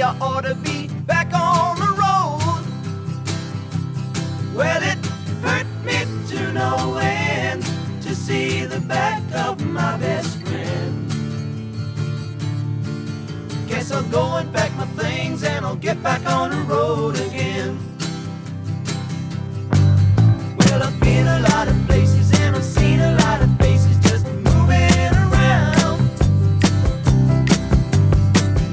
maybe I ought to be back on the road. Well, it hurt me to no end to see the back of my best friend. Guess I'll go and pack my things and I'll get back on the road again.